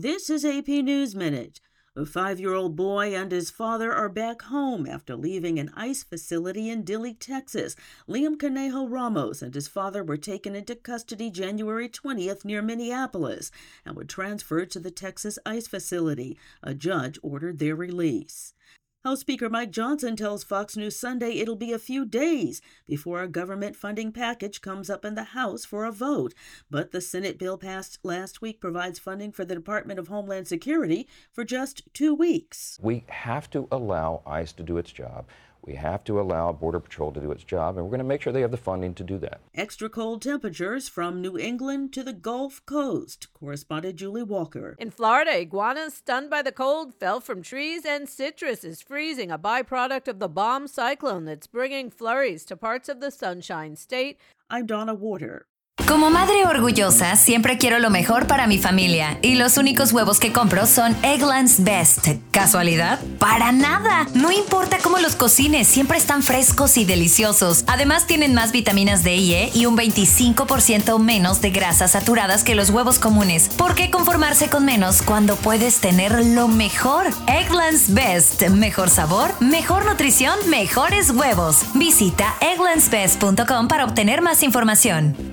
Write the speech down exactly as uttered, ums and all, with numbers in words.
This is A P News Minute. A five-year-old boy and his father are back home after leaving an ICE facility in Dilley, Texas. Liam Conejo Ramos and his father were taken into custody January twentieth near Minneapolis and were transferred to the Texas ICE facility. A judge ordered their release. House Speaker Mike Johnson tells Fox News Sunday it'll be a few days before a government funding package comes up in the House for a vote. But the Senate bill passed last week provides funding for the Department of Homeland Security for just two weeks. We have to allow ICE to do its job. We have to allow Border Patrol to do its job, and we're going to make sure they have the funding to do that. Extra cold temperatures from New England to the Gulf Coast. Correspondent Julie Walker. In Florida, iguanas stunned by the cold fell from trees, and citrus is freezing, a byproduct of the bomb cyclone that's bringing flurries to parts of the Sunshine State. I'm Donna Warder. Como madre orgullosa, siempre quiero lo mejor para mi familia. Y los únicos huevos que compro son Eggland's Best. ¿Casualidad? ¡Para nada! No importa cómo los cocines, siempre están frescos y deliciosos. Además, tienen más vitaminas D y E y un veinticinco por ciento menos de grasas saturadas que los huevos comunes. ¿Por qué conformarse con menos cuando puedes tener lo mejor? Eggland's Best. Mejor sabor, mejor nutrición, mejores huevos. Visita egglands best punto com para obtener más información.